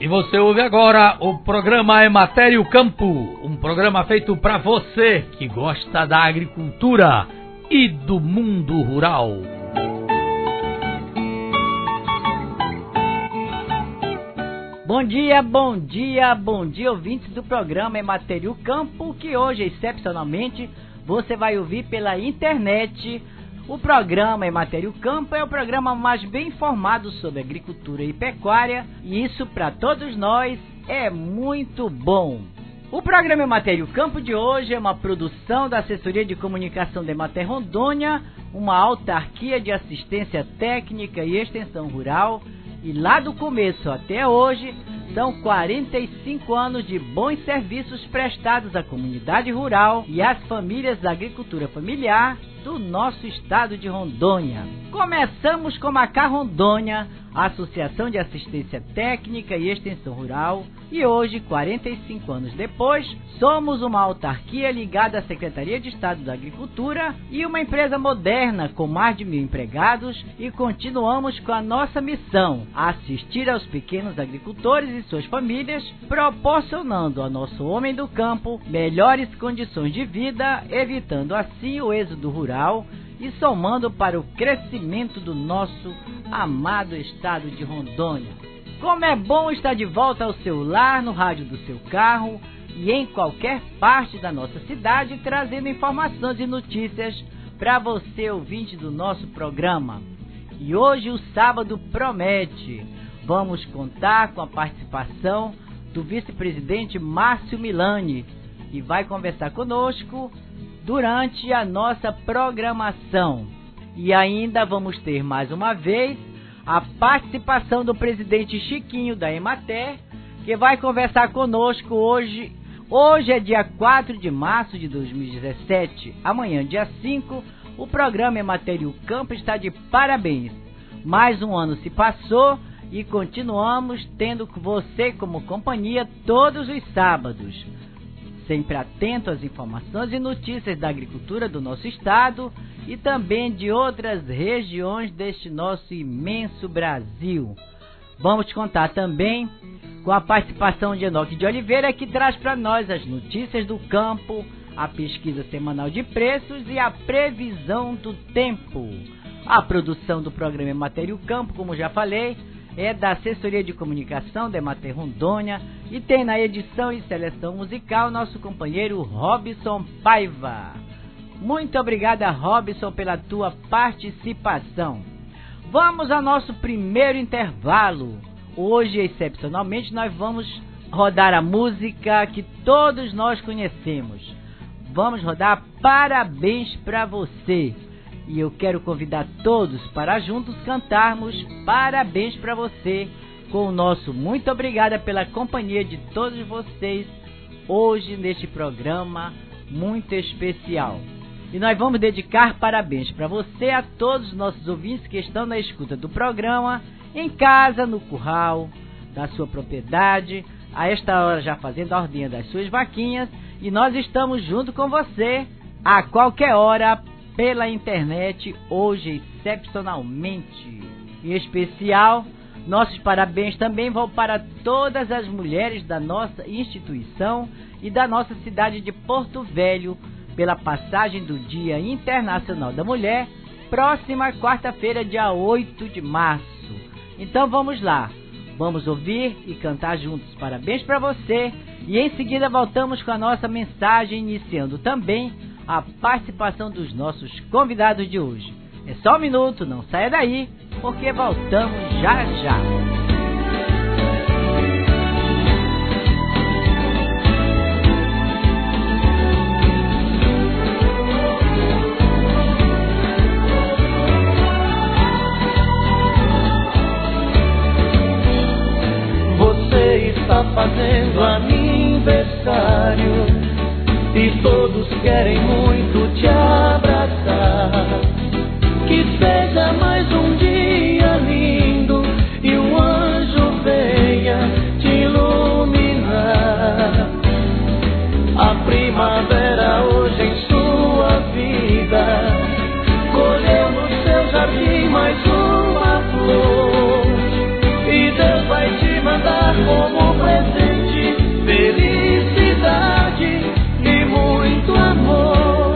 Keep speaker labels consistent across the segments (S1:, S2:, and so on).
S1: você ouve agora o programa Ematério Campo, um programa feito para você que gosta da agricultura e do mundo rural.
S2: Bom dia, bom dia, bom dia, ouvintes do programa Ematério Campo, que hoje, excepcionalmente, você vai ouvir pela internet. O programa Ematério Campo é o programa mais bem informado sobre agricultura e pecuária, e isso para todos nós é muito bom. O programa Ematério Campo de hoje é uma produção da Assessoria de Comunicação da Emater Rondônia, uma autarquia de assistência técnica e extensão rural, e lá do começo até hoje são 45 anos de bons serviços prestados à comunidade rural e às famílias da agricultura familiar do nosso estado de Rondônia. Começamos com Macá Rondônia, a Associação de Assistência Técnica e Extensão Rural, e hoje, 45 anos depois, somos uma autarquia ligada à Secretaria de Estado da Agricultura e uma empresa moderna com mais de 1.000 empregados, e continuamos com a nossa missão, assistir aos pequenos agricultores e suas famílias, proporcionando ao nosso homem do campo melhores condições de vida, evitando assim o êxodo rural e somando para o crescimento do nosso amado estado de Rondônia. Como é bom estar de volta ao seu lar, no rádio do seu carro e em qualquer parte da nossa cidade, trazendo informações e notícias para você, ouvinte do nosso programa. E hoje o sábado promete. Vamos contar com a participação do vice-presidente Márcio Milani, que vai conversar conosco durante a nossa programação. E ainda vamos ter mais uma vez a participação do presidente Chiquinho da Emater, que vai conversar conosco hoje. Hoje é dia 4 de março de 2017, amanhã dia 5, o programa Ematério Campo está de parabéns. Mais um ano se passou e continuamos tendo você como companhia todos os sábados, sempre atento às informações e notícias da agricultura do nosso estado e também de outras regiões deste nosso imenso Brasil. Vamos contar também com a participação de Enoque de Oliveira, que traz para nós as notícias do campo, a pesquisa semanal de preços e a previsão do tempo. A produção do programa Ematério Campo, como já falei, é da Assessoria de Comunicação da Emater Rondônia e tem na edição e seleção musical nosso companheiro Robson Paiva. Muito obrigada, Robson, pela tua participação. Vamos ao nosso primeiro intervalo. Hoje, excepcionalmente, nós vamos rodar a música que todos nós conhecemos. Vamos rodar Parabéns pra Você. E eu quero convidar todos para juntos cantarmos Parabéns pra Você com o nosso muito obrigada pela companhia de todos vocês hoje neste programa muito especial. E nós vamos dedicar parabéns para você a todos os nossos ouvintes que estão na escuta do programa, em casa, no curral, da sua propriedade, a esta hora já fazendo a ordem das suas vaquinhas, e nós estamos junto com você a qualquer hora pela internet, hoje excepcionalmente. Em especial, nossos parabéns também vão para todas as mulheres da nossa instituição e da nossa cidade de Porto Velho, pela passagem do Dia Internacional da Mulher, próxima quarta-feira, dia 8 de março. Então vamos lá, vamos ouvir e cantar juntos Parabéns para Você, e em seguida voltamos com a nossa mensagem, iniciando também a participação dos nossos convidados de hoje. É só um minuto, não saia daí, porque voltamos já já.
S3: Está fazendo aniversário e todos querem muito te abraçar. Que seja mais um dia lindo e um anjo venha te iluminar. A primavera hoje em sua vida colheu no seu jardim mais uma flor, e Deus vai te mandar mandar como presente felicidade e muito amor.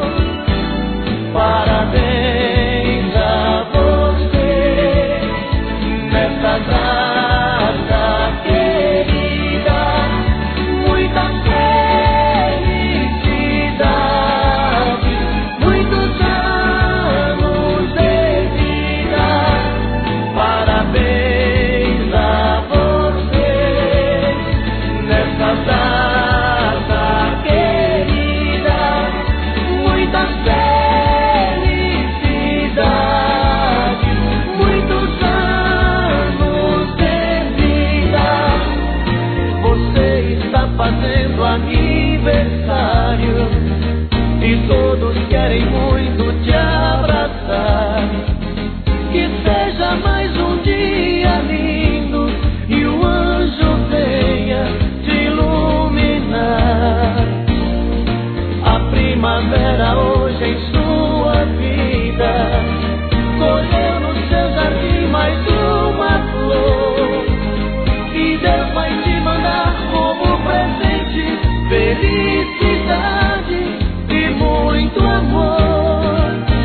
S3: Parabéns a você nessa data querida, muita felicidade, muitos anos de vida. Parabéns a você nessa data querida, muita felicidade, muitos anos de vida. Você está fazendo aniversário e todos querem muito te abraçar. Que seja mais um dia lindo e o anjo venha te iluminar. A primavera hoje em sua vida colheu no seu jardim mais uma flor, e Deus vai te mandar como presente felicidade e muito amor.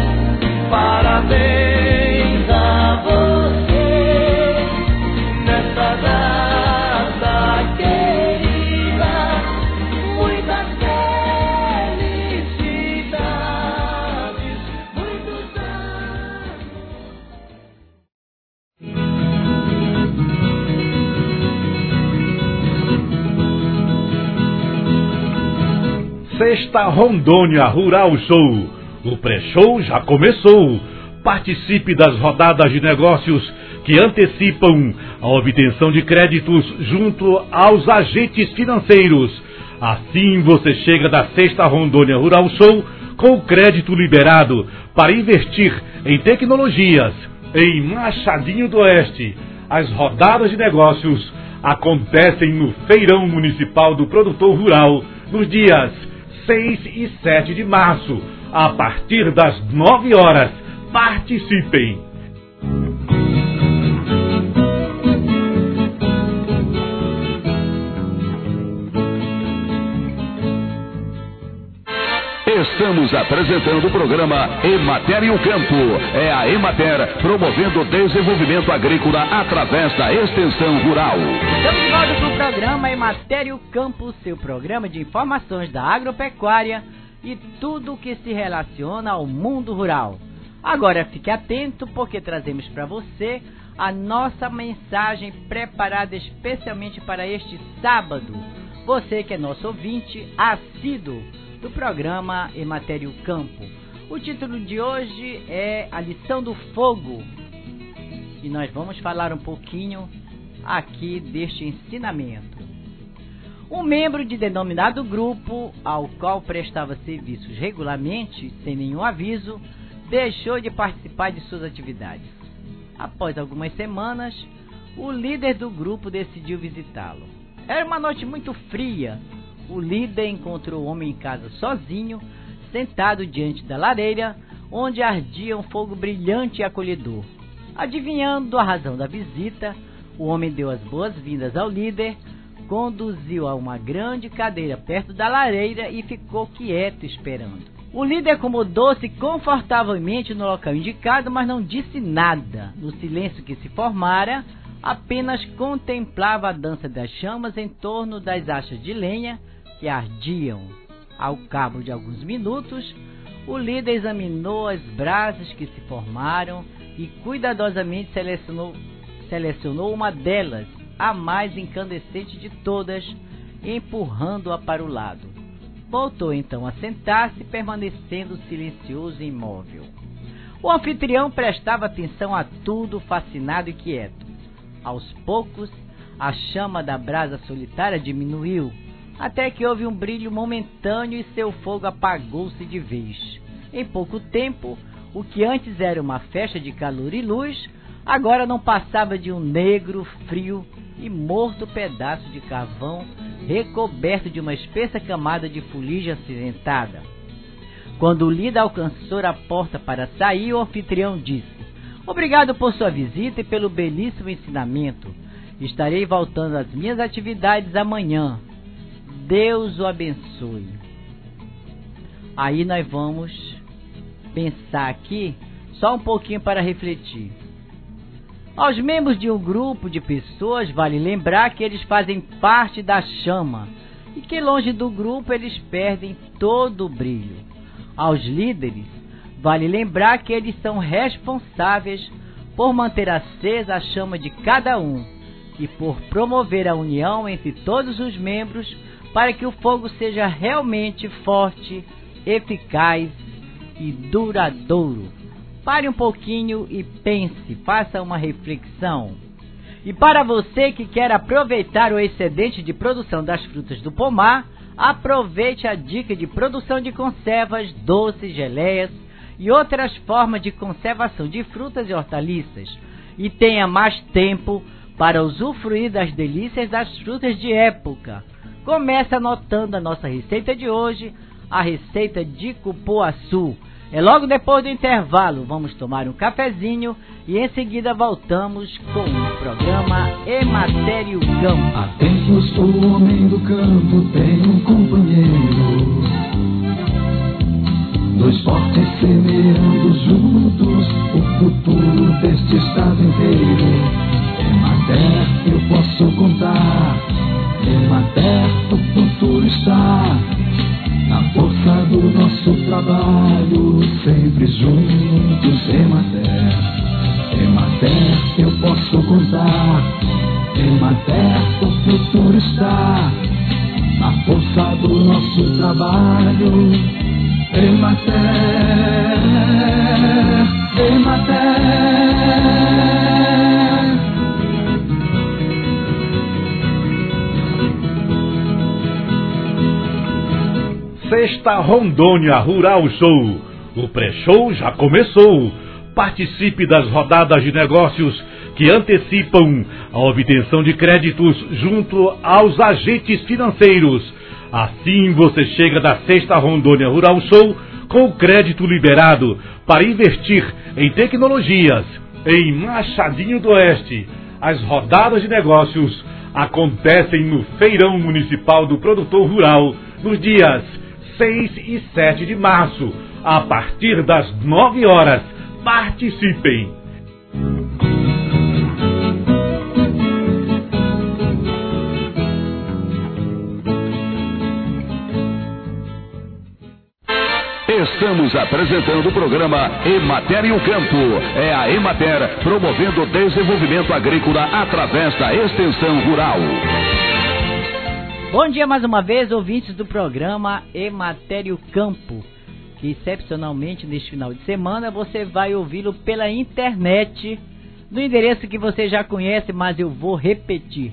S3: Parabéns a você nessa data querida, muitas felicidades, muitos anos.
S4: Sexta Rondônia Rural Show. O pré-show já começou. Participe das rodadas de negócios que antecipam a obtenção de créditos junto aos agentes financeiros. Assim você chega da Sexta Rondônia Rural Show com o crédito liberado para investir em tecnologias. Em Machadinho do Oeste, as rodadas de negócios acontecem no Feirão Municipal do Produtor Rural nos dias 6 e 7 de março, a partir das 9 horas. Participem!
S5: Estamos apresentando o programa Emater e o Campo. É a Emater promovendo o desenvolvimento agrícola através da extensão rural.
S2: Estamos de volta com o programa Emater e o Campo, seu programa de informações da agropecuária e tudo o que se relaciona ao mundo rural. Agora fique atento, porque trazemos para você a nossa mensagem preparada especialmente para este sábado. Você que é nosso ouvinte assíduo do programa Emater e o Campo. O título de hoje é A Lição do Fogo, e nós vamos falar um pouquinho aqui deste ensinamento. Um membro de denominado grupo, ao qual prestava serviços regularmente, sem nenhum aviso, deixou de participar de suas atividades. Após algumas semanas, o líder do grupo decidiu visitá-lo. Era uma noite muito fria. O líder encontrou o homem em casa sozinho, sentado diante da lareira, onde ardia um fogo brilhante e acolhedor. Adivinhando a razão da visita, o homem deu as boas-vindas ao líder, conduziu a uma grande cadeira perto da lareira e ficou quieto esperando. O líder acomodou-se confortavelmente no local indicado, mas não disse nada. No silêncio que se formara, apenas contemplava a dança das chamas em torno das achas de lenha que ardiam. Ao cabo de alguns minutos, o líder examinou as brasas que se formaram e cuidadosamente selecionou uma delas, a mais incandescente de todas, empurrando-a para o lado. Voltou então a sentar-se, permanecendo silencioso e imóvel. O anfitrião prestava atenção a tudo, fascinado e quieto. Aos poucos, a chama da brasa solitária diminuiu, até que houve um brilho momentâneo e seu fogo apagou-se de vez. Em pouco tempo, o que antes era uma festa de calor e luz, agora não passava de um negro, frio e morto pedaço de carvão recoberto de uma espessa camada de fuligem acinzentada. Quando o líder alcançou a porta para sair, o anfitrião disse: "Obrigado por sua visita e pelo belíssimo ensinamento. Estarei voltando às minhas atividades amanhã. Deus o abençoe. Aí nós vamos pensar aqui só um pouquinho para refletir. Aos membros de um grupo de pessoas, vale lembrar que eles fazem parte da chama e que longe do grupo eles perdem todo o brilho. Aos líderes, vale lembrar que eles são responsáveis por manter acesa a chama de cada um e por promover a união entre todos os membros para que o fogo seja realmente forte, eficaz e duradouro. Pare um pouquinho e pense, faça uma reflexão. E para você que quer aproveitar o excedente de produção das frutas do pomar, aproveite a dica de produção de conservas, doces, geleias e outras formas de conservação de frutas e hortaliças. E tenha mais tempo para usufruir das delícias das frutas de época. Comece anotando a nossa receita de hoje, a receita de cupuaçu. É logo depois do intervalo, vamos tomar um cafezinho e em seguida voltamos com o programa Ematério Campo.
S3: Há tempos o homem do campo tem um companheiro, dois fortes semeando juntos o futuro deste estado inteiro. Emater eu posso contar, Emater o futuro está na força do nosso trabalho, sempre juntos. Emater, Emater eu posso contar, Emater o futuro está na força do nosso trabalho. Emater, Emater.
S4: Sexta Rondônia Rural Show. O pré-show já começou. Participe das rodadas de negócios que antecipam a obtenção de créditos junto aos agentes financeiros. Assim você chega da Sexta Rondônia Rural Show com o crédito liberado para investir em tecnologias. Em Machadinho do Oeste, as rodadas de negócios acontecem no Feirão Municipal do Produtor Rural nos dias 6 e 7 de março, a partir das 9 horas. Participem!
S5: Estamos apresentando o programa Emater e o Campo. É a Emater promovendo o desenvolvimento agrícola através da extensão rural.
S2: Bom dia mais uma vez, ouvintes do programa Emater e o Campo, que excepcionalmente neste final de semana você vai ouvi-lo pela internet, no endereço que você já conhece, mas eu vou repetir: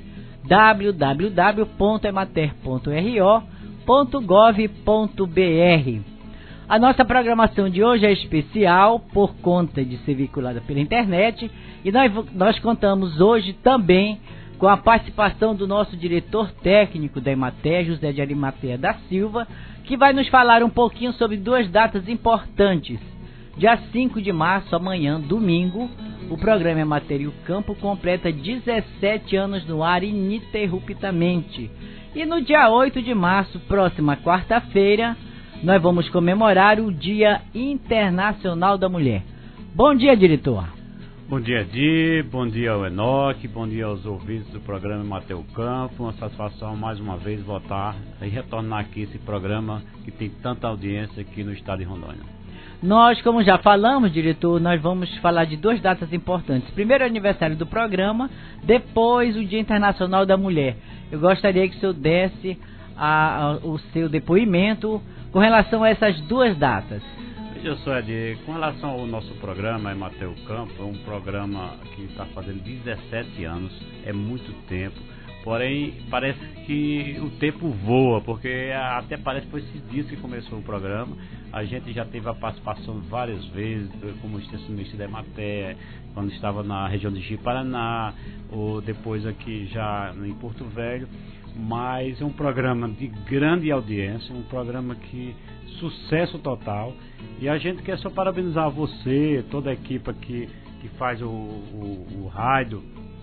S2: www.emater.ro.gov.br. A nossa programação de hoje é especial por conta de ser veiculada pela internet e nós contamos hoje também com a participação do nosso diretor técnico da Emater, José de Arimatea da Silva, que vai nos falar um pouquinho sobre duas datas importantes. Dia 5 de março, amanhã, domingo, o programa Emater e o Campo completa 17 anos no ar ininterruptamente. E no dia 8 de março, próxima quarta-feira, nós vamos comemorar o Dia Internacional da Mulher. Bom dia, diretor.
S6: Bom dia, Di, bom dia ao Enoque, bom dia aos ouvintes do programa Emater e o Campo. Uma satisfação mais uma vez voltar e retornar aqui esse programa que tem tanta audiência aqui no estado de Rondônia.
S2: Nós, como já falamos, diretor, nós vamos falar de duas datas importantes. Primeiro o aniversário do programa, depois o Dia Internacional da Mulher. Eu gostaria que o senhor desse o seu depoimento com relação a essas duas datas.
S6: Veja só, Edi, com relação ao nosso programa Emater e o Campo, é um programa que está fazendo 17 anos, é muito tempo. Porém, parece que o tempo voa, porque até parece que foi esses dias que começou o programa. A gente já teve a participação várias vezes, como extensionista da Emater, quando estava na região de Ji-Paraná, ou depois aqui já em Porto Velho. Mas é um programa de grande audiência, um programa que sucesso total. E a gente quer só parabenizar você, toda a equipe que faz o rádio,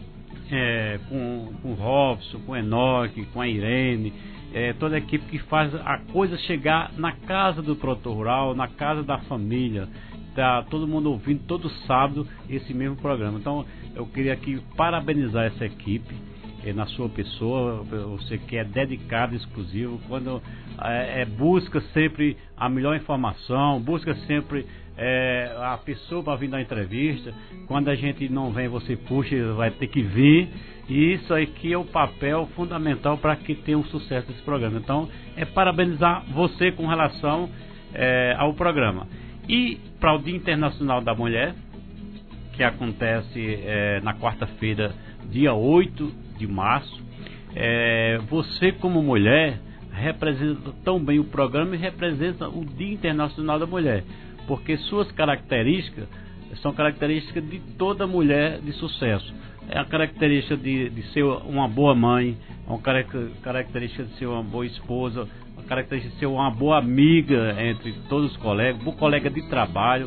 S6: com o Robson, com o Enoque, com a Irene, toda a equipe que faz a coisa chegar na casa do produtor rural, na casa da família. Tá todo mundo ouvindo todo sábado esse mesmo programa. Então eu queria aqui parabenizar essa equipe na sua pessoa, você que é dedicado, exclusivo, quando busca sempre a melhor informação, busca sempre a pessoa para vir dar entrevista. Quando a gente não vem, você puxa, vai ter que vir. E isso aqui é o papel fundamental para que tenha um sucesso desse programa. Então parabenizar você com relação ao programa. E para o Dia Internacional da Mulher, que acontece na quarta-feira, dia 8 de março, você como mulher representa tão bem o programa e representa o Dia Internacional da Mulher, porque suas características são características de toda mulher de sucesso. É a característica de ser uma boa mãe, uma característica de ser uma boa esposa, uma característica de ser uma boa amiga entre todos os colegas, boa colega de trabalho.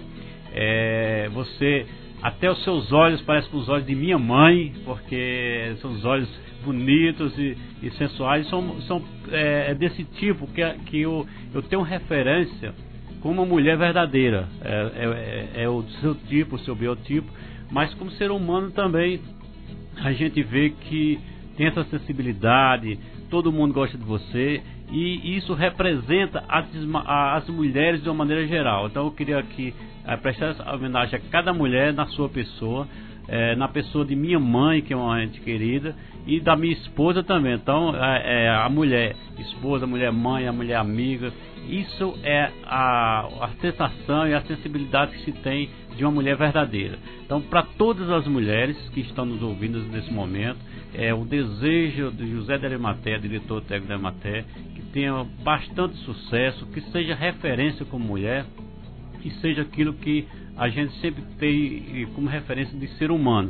S6: Você, até os seus olhos parecem com os olhos de minha mãe, porque são os olhos bonitos e sensuais, são desse tipo que eu tenho referência como uma mulher verdadeira, é o seu tipo, o seu biotipo, mas como ser humano também a gente vê que tem essa sensibilidade, todo mundo gosta de você, e isso representa as mulheres de uma maneira geral. Então eu queria aqui prestar essa homenagem a cada mulher na sua pessoa, na pessoa de minha mãe, que é uma ente querida, e da minha esposa também. Então a mulher esposa, a mulher mãe, a mulher amiga, isso é a sensação e a sensibilidade que se tem de uma mulher verdadeira. Então, para todas as mulheres que estão nos ouvindo nesse momento, o desejo de José de Arimateia, diretor técnico da Emater, que tenha bastante sucesso, que seja referência como mulher e seja aquilo que a gente sempre tem como referência de ser humano,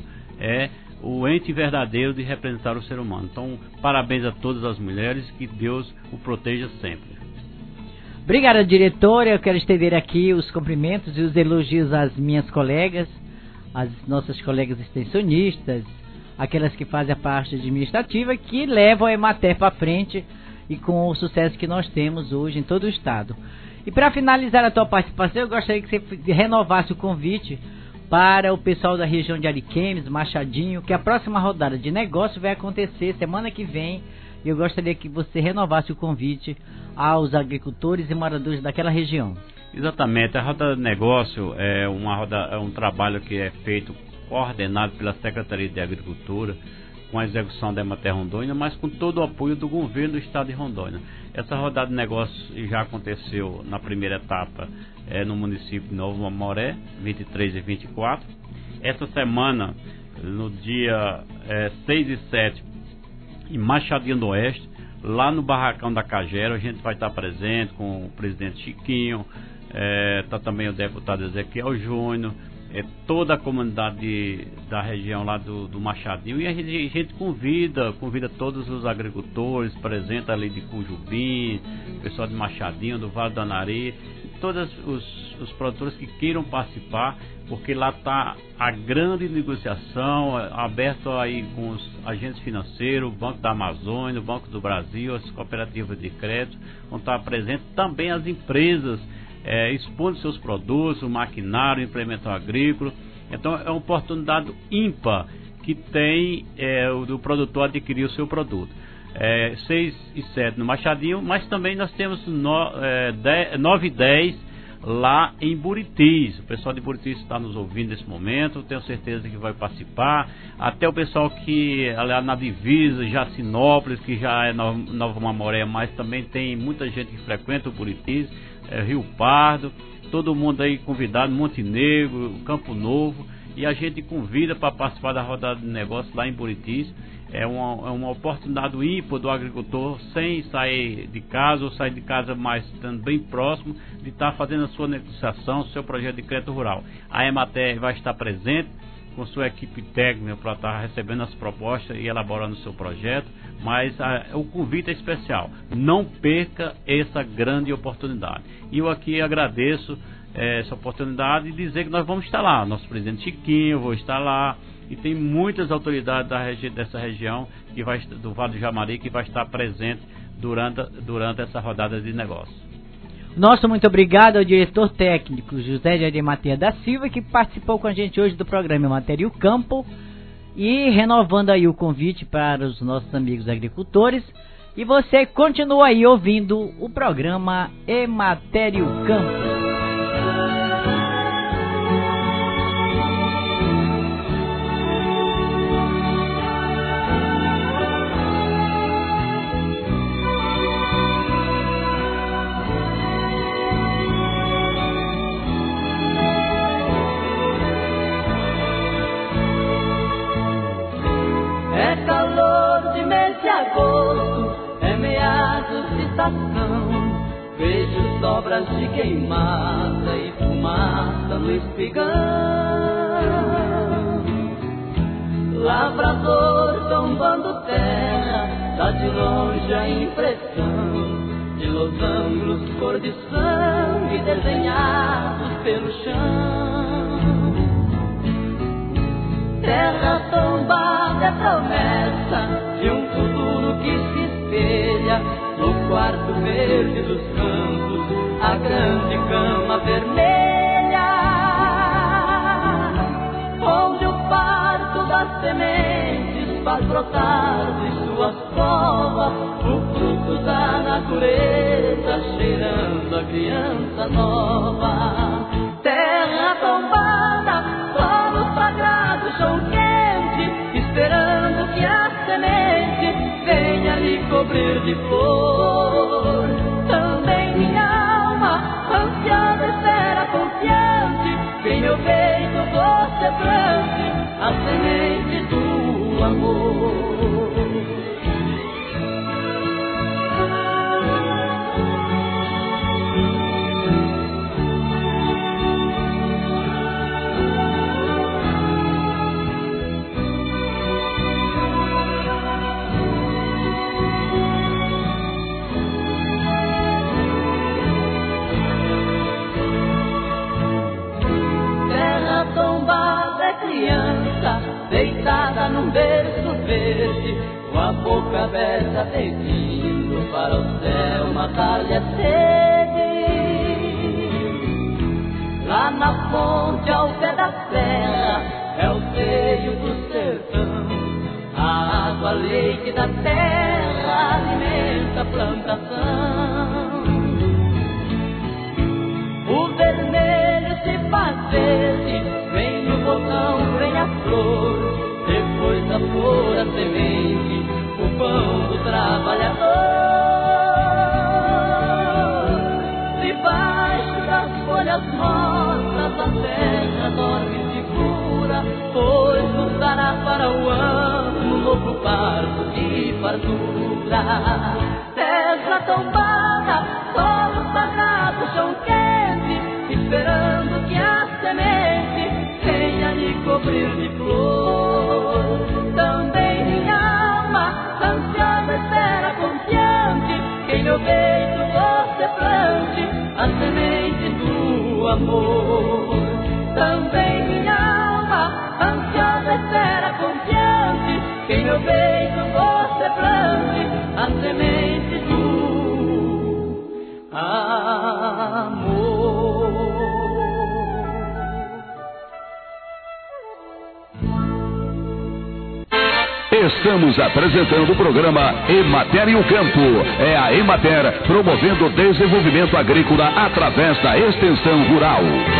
S6: o ente verdadeiro de representar o ser humano. Então, parabéns a todas as mulheres, que Deus o proteja sempre.
S2: Obrigada, diretora. Eu quero estender aqui os cumprimentos e os elogios às minhas colegas, às nossas colegas extensionistas, aquelas que fazem a parte administrativa, que levam a Emater para frente e com o sucesso que nós temos hoje em todo o estado. E para finalizar a tua participação, eu gostaria que você renovasse o convite para o pessoal da região de Ariquemes, Machadinho, que a próxima rodada de negócio vai acontecer semana que vem. E eu gostaria que você renovasse o convite aos agricultores e moradores daquela região.
S6: Exatamente, a roda de negócio é um trabalho que é feito, coordenado pela Secretaria de Agricultura, com a execução da Emater Rondônia, mas com todo o apoio do governo do estado de Rondônia. Essa rodada de negócios já aconteceu na primeira etapa no município de Novo Amoré, 23 e 24. Essa semana, no dia 6 e 7, em Machadinho do Oeste, lá no Barracão da Cagera, a gente vai estar presente com o presidente Chiquinho, está também o deputado Ezequiel Júnior, toda a comunidade da região lá do Machadinho, e a gente convida todos os agricultores presentes ali de Cujubim, pessoal de Machadinho, do Vale do Anari, todos os produtores que queiram participar, porque lá está a grande negociação, aberto aí com os agentes financeiros, o Banco da Amazônia, o Banco do Brasil, as cooperativas de crédito, vão estar presentes também as empresas, expondo seus produtos, o maquinário, o implemento agrícola. Então é uma oportunidade ímpar que tem do produtor adquirir o seu produto. 6 e 7 no Machadinho, mas também nós temos 9 e 10 lá em Buritis. O pessoal de Buritis está nos ouvindo nesse momento, tenho certeza que vai participar. Até o pessoal que lá na divisa, Jacinópolis, que já é Nova Mamoré, mas também tem muita gente que frequenta o Buritis, Rio Pardo, todo mundo aí convidado, Montenegro, Campo Novo, e a gente convida para participar da rodada de negócio lá em Buritis. É uma oportunidade ímpar do agricultor, sem sair de casa, ou sair de casa mais estando bem próximo, de estar fazendo a sua negociação, o seu projeto de crédito rural. A Emater vai estar presente com sua equipe técnica para estar recebendo as propostas e elaborando o seu projeto, mas o convite é especial. Não perca essa grande oportunidade. E eu aqui agradeço essa oportunidade e dizer que nós vamos estar lá. Nosso presidente Chiquinho, vou estar lá, e tem muitas autoridades dessa região, do Vale do Jamari, que vai estar presente durante essa rodada de negócios.
S2: Nosso muito obrigado ao diretor técnico José de Arimatea da Silva, que participou com a gente hoje do programa Emater e o Campo, e renovando aí o convite para os nossos amigos agricultores. E você continua aí ouvindo o programa Emater e o Campo.
S3: Vejo sobras de queimada e fumaça no espigão. Lavrador tombando terra, dá de longe a impressão de losangos cor de sangue desenhados pelo chão. Terra tombada é promessa de um futuro que se espelha no quarto verde dos campos, a grande cama vermelha, onde o parto das sementes faz brotar de suas covas o fruto da natureza, cheirando a criança nova. Terra tombada, solo sagrado, chão quente, esperando que a semente venha lhe cobrir de flor. Também minha alma, ansiada, espera, confiante, que em meu peito você plante a semente do amor. Criança deitada num berço verde, com a boca aberta pedindo para o céu matar-lhe a sede. Lá na fonte ao pé da serra é o seio do sertão, a água leite da terra alimenta a plantação. O vermelho se faz verde, vem o botão, vem a flor, depois da flor a semente, o pão do trabalhador. Debaixo das folhas mortas a terra dorme segura, pois nos dará para o ano um novo parto de fartura. Terra tombada, solo sagrado, chão quente, esperando que a semente venha lhe cobrir de flor. Também minha alma, ansiosa, espera, confiante, que em meu peito você plante a semente do amor. Também minha alma, ansiosa, espera, confiante, que em meu peito você plante a semente do amor.
S5: Estamos apresentando o programa Emater e o Campo. É a Emater promovendo o desenvolvimento agrícola através da extensão rural.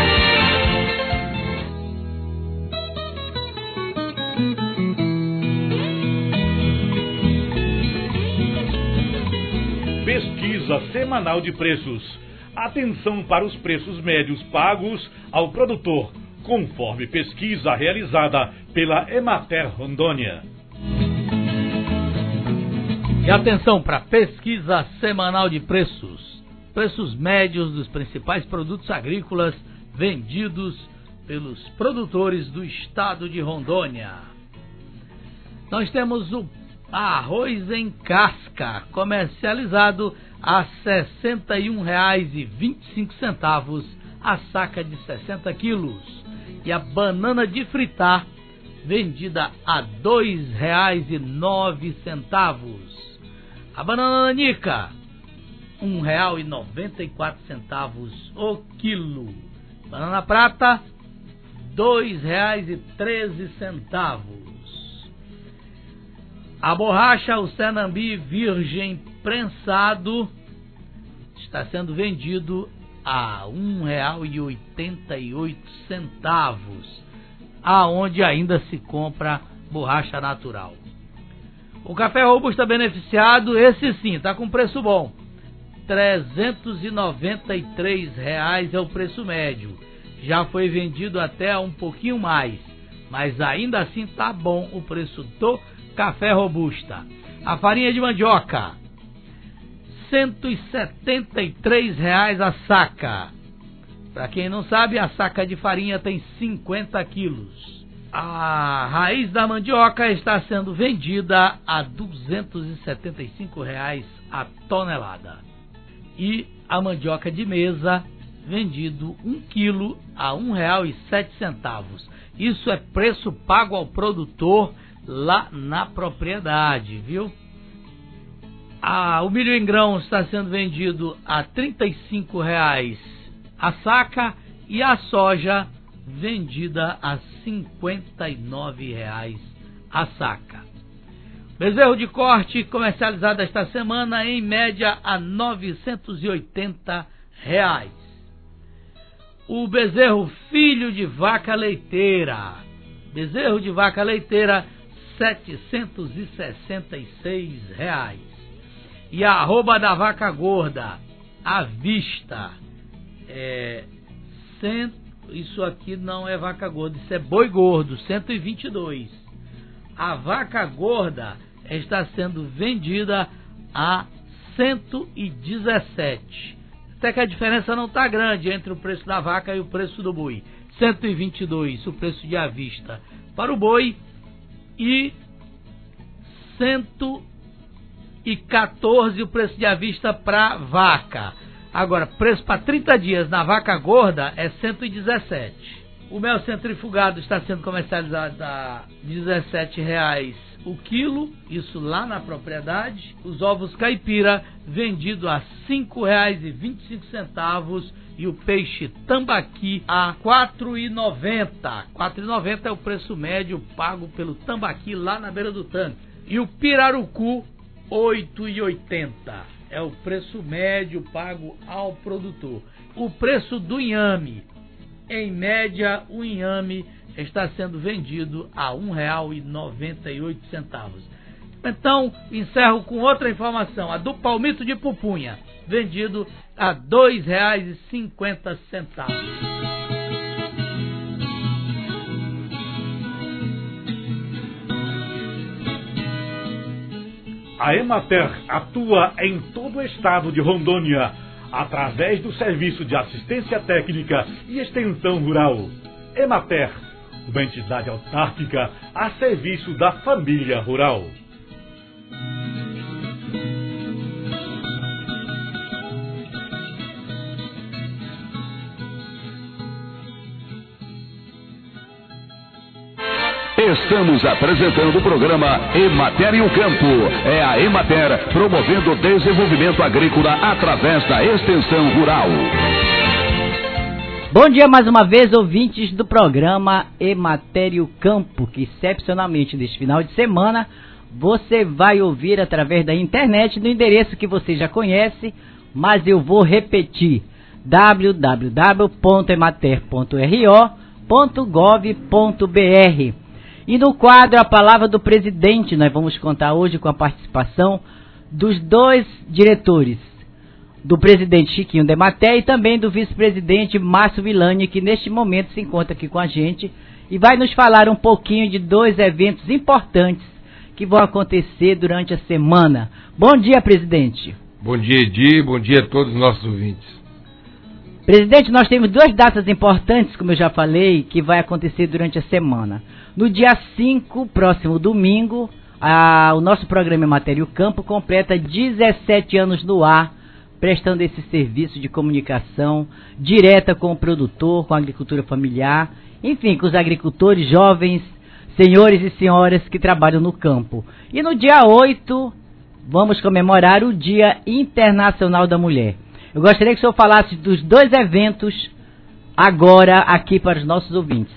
S4: Pesquisa semanal de preços. Atenção para os preços médios pagos ao produtor, conforme pesquisa realizada pela Emater Rondônia.
S1: E atenção para a pesquisa semanal de preços. Preços médios dos principais produtos agrícolas vendidos pelos produtores do estado de Rondônia. Nós temos o arroz em casca, comercializado a R$ 61,25 a saca de 60 quilos. E a banana de fritar, vendida a R$ 2,09. A banana nanica, R$ 1,94 o quilo. Banana prata, R$ 2,13. A borracha, o Cenambi virgem prensado, está sendo vendido a R$ 1,88, aonde ainda se compra borracha natural. O café robusta beneficiado, esse sim, está com preço bom. R$ 393 é o preço médio. Já foi vendido até um pouquinho mais, mas ainda assim está bom o preço do café robusta. A farinha de mandioca, R$ 173 a saca. Para quem não sabe, a saca de farinha tem 50 quilos. A raiz da mandioca está sendo vendida a R$ 275 a tonelada. E a mandioca de mesa, vendido 1 quilo a R$ 1,07. Isso é preço pago ao produtor lá na propriedade, viu? O milho em grão está sendo vendido a R$ 35 a saca e a soja vendida a R$ 59 a saca. Bezerro de corte comercializado esta semana em média a R$ 980. O bezerro filho de vaca leiteira, bezerro de vaca leiteira, R$ 766. E a arroba da vaca gorda à vista, isso aqui não é vaca gorda, isso é boi gordo, 122. A vaca gorda está sendo vendida a 117. Até que a diferença não está grande entre o preço da vaca e o preço do boi. 122 o preço de à vista para o boi e 114 o preço de à vista para a vaca. Agora, preço para 30 dias na vaca gorda é 117. O mel centrifugado está sendo comercializado a R$ 17 o quilo, isso lá na propriedade. Os ovos caipira vendido a R$ 5,25 e o peixe tambaqui a R$ 4,90. R$ 4,90 é o preço médio pago pelo tambaqui lá na beira do tanque. E o pirarucu, R$ 8,80. É o preço médio pago ao produtor. O preço do inhame, em média, o inhame está sendo vendido a R$ 1,98. Então, encerro com outra informação. A do palmito de pupunha, vendido a R$ 2,50.
S4: A Emater atua em todo o estado de Rondônia, através do Serviço de Assistência Técnica e Extensão Rural. Emater, uma entidade autárquica a serviço da família rural.
S5: Estamos apresentando o programa Emater e o Campo. É a Emater promovendo o desenvolvimento agrícola através da extensão rural.
S2: Bom dia mais uma vez, ouvintes do programa Emater e o Campo, que excepcionalmente neste final de semana você vai ouvir através da internet no endereço que você já conhece, mas eu vou repetir: www.emater.ro.gov.br. E no quadro A Palavra do Presidente, nós vamos contar hoje com a participação dos dois diretores, do presidente Chiquinho da Emater e também do vice-presidente Márcio Villani, que neste momento se encontra aqui com a gente e vai nos falar um pouquinho de dois eventos importantes que vão acontecer durante a semana. Bom dia, presidente.
S7: Bom dia, Edi. Bom dia a todos os nossos ouvintes.
S2: Presidente, nós temos duas datas importantes, como eu já falei, que vai acontecer durante a semana. No dia 5, próximo domingo, o nosso programa Emater e o Campo completa 17 anos no ar, prestando esse serviço de comunicação direta com o produtor, com a agricultura familiar, enfim, com os agricultores jovens, senhores e senhoras que trabalham no campo. E no dia 8, vamos comemorar o Dia Internacional da Mulher. Eu gostaria que o senhor falasse dos 2 eventos agora aqui para os nossos ouvintes.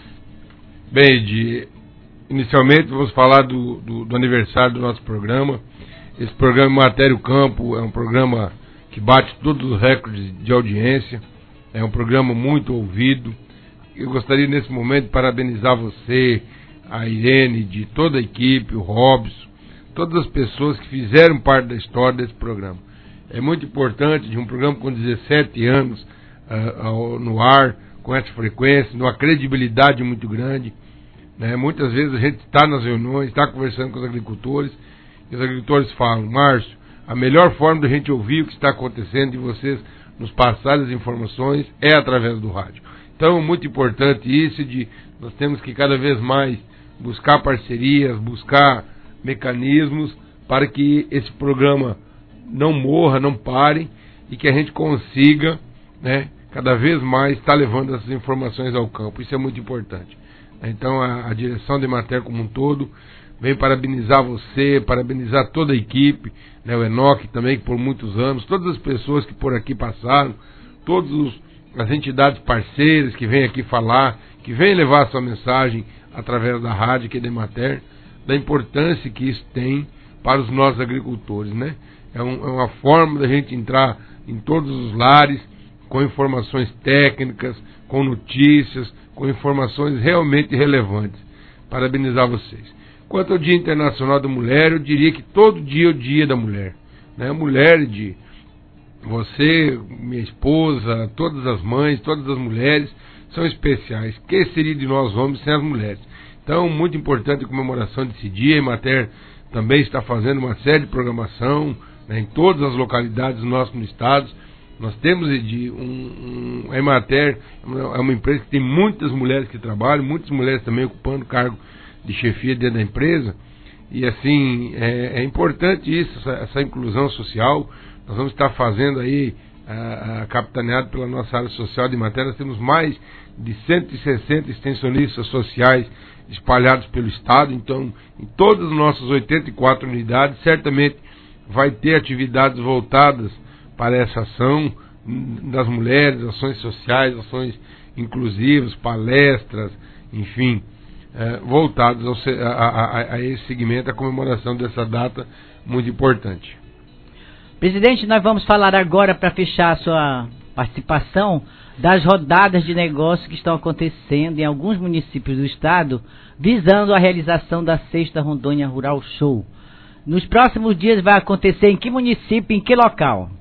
S7: Bem, inicialmente vamos falar do aniversário do nosso programa. Esse programa Matéria o Campo é um programa que bate todos os recordes de audiência. É um programa muito ouvido. Eu gostaria nesse momento de parabenizar você, a Irene, de toda a equipe, o Robson, todas as pessoas que fizeram parte da história desse programa. É muito importante de um programa com 17 anos no ar, com essa frequência, numa credibilidade muito grande, né? Muitas vezes a gente está nas reuniões, está conversando com os agricultores, e os agricultores falam: Márcio, a melhor forma de a gente ouvir o que está acontecendo, de vocês nos passarem as informações, é através do rádio. Então, muito importante isso, nós temos que cada vez mais buscar parcerias, buscar mecanismos para que esse programa não morra, não pare, e que a gente consiga, né, cada vez mais estar levando essas informações ao campo. Isso é muito importante. Então, a direção da Emater como um todo vem parabenizar você, parabenizar toda a equipe, né, o Enoque também, que por muitos anos, todas as pessoas que por aqui passaram, todas as entidades parceiras que vêm aqui falar, que vêm levar a sua mensagem através da rádio, que é da Emater, da importância que isso tem para os nossos agricultores, né? É uma forma da gente entrar em todos os lares com informações técnicas, com notícias, com informações realmente relevantes. Parabenizar vocês. Quanto ao Dia Internacional da Mulher, eu diria que todo dia é o Dia da Mulher, né? Mulher de você, minha esposa, todas as mães, todas as mulheres são especiais. Que seria de nós homens sem as mulheres? Então, muito importante a comemoração desse dia. A Emater também está fazendo uma série de programação, né, em todas as localidades do nosso estado. Nós temos a Emater é uma empresa que tem muitas mulheres que trabalham, muitas mulheres também ocupando cargo de chefia dentro da empresa. E assim, é importante isso, essa inclusão social. Nós vamos estar fazendo aí, capitaneado pela nossa área social de Emater, nós temos mais de 160 extensionistas sociais espalhados pelo estado. Então, em todas as nossas 84 unidades, certamente vai ter atividades voltadas para essa ação das mulheres, ações sociais, ações inclusivas, palestras, enfim, voltadas a esse segmento, a comemoração dessa data muito importante.
S2: Presidente, nós vamos falar agora, para fechar a sua participação, das rodadas de negócios que estão acontecendo em alguns municípios do estado, visando a realização da 6ª Rondônia Rural Show. Nos próximos dias vai acontecer em que município, em que local?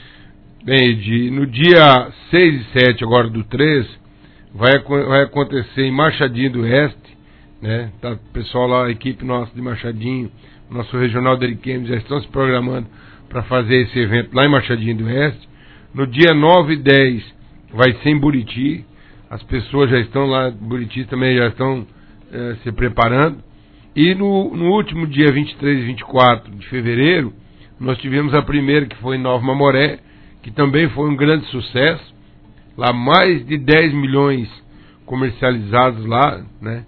S7: Bem, no dia 6 e 7 agora do 3, vai acontecer em Machadinho do Oeste, né? Tá, o pessoal lá, a equipe nossa de Machadinho, nosso regional de Ariquemes, já estão se programando para fazer esse evento lá em Machadinho do Oeste. No dia 9 e 10 vai ser em Buriti, as pessoas já estão lá, Buriti também já estão se preparando. E no último dia 23 e 24 de fevereiro, nós tivemos a primeira, que foi em Nova Mamoré, que também foi um grande sucesso. Lá mais de 10 milhões comercializados lá, né,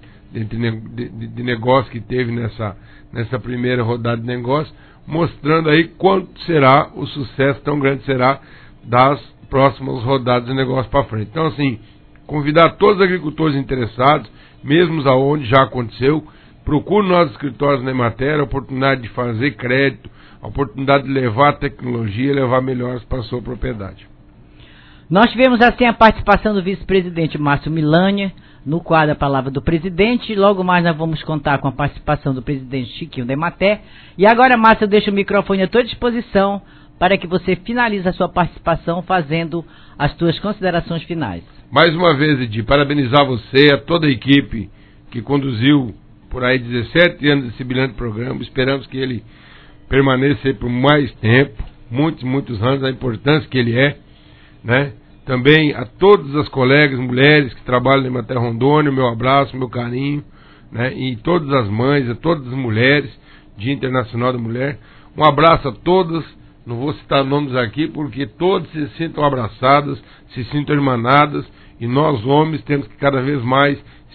S7: de negócio que teve nessa primeira rodada de negócio, mostrando aí quanto será o sucesso, tão grande será das próximas rodadas de negócio para frente. Então, assim, convidar todos os agricultores interessados, mesmo aonde já aconteceu, procure nossos escritórios na Emater, a oportunidade de fazer crédito, a oportunidade de levar tecnologia, levar melhores para a sua propriedade.
S2: Nós tivemos assim a participação do vice-presidente Márcio Milânia, no quadro A Palavra do Presidente. Logo mais nós vamos contar com a participação do presidente Chiquinho da Emater. E agora, Márcio, eu deixo o microfone à tua disposição para que você finalize a sua participação fazendo as tuas considerações finais.
S7: Mais uma vez, Edi, parabenizar você, a toda a equipe que conduziu por aí 17 anos esse brilhante programa. Esperamos que ele permaneça aí por mais tempo, muitos anos, a importância que ele é, né? Também a todas as colegas mulheres que trabalham na Emater Rondônia, meu abraço, meu carinho, né? E todas as mães, a todas as mulheres, Dia Internacional da Mulher. Um abraço a todas, não vou citar nomes aqui, porque todos se sintam abraçadas, se sintam irmanadas, e nós homens temos que cada vez mais